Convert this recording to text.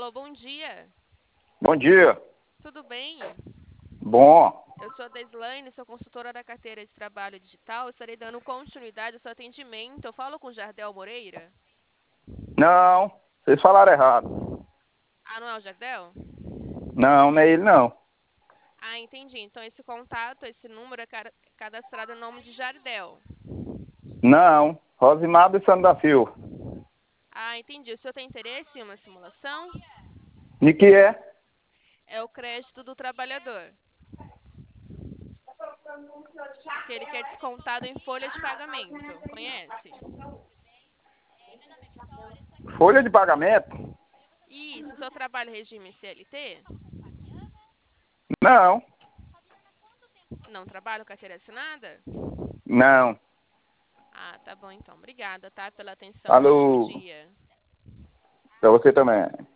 Alô, bom dia. Bom dia. Tudo bem? Bom. Eu sou a Deslaine, sou consultora da carteira de trabalho digital. Estarei dando continuidade ao seu atendimento. Eu falo com o Jardel Moreira? Não, vocês falaram errado. Ah, não é o Jardel? Não, não é ele não. Ah, entendi. Então esse contato, esse número é cadastrado em nome de Jardel. Não, Rosimar do Santo da Silva. Ah, entendi. O senhor tem interesse em uma simulação? De que é? É o crédito do trabalhador, que ele quer descontado em folha de pagamento. Conhece? Folha de pagamento? Isso. O seu trabalho é regime CLT? Não, Não trabalha com carteira assinada? não. Ah, tá bom então. Obrigada, tá? Pela atenção. Um ótimo Alô, dia. pra você também.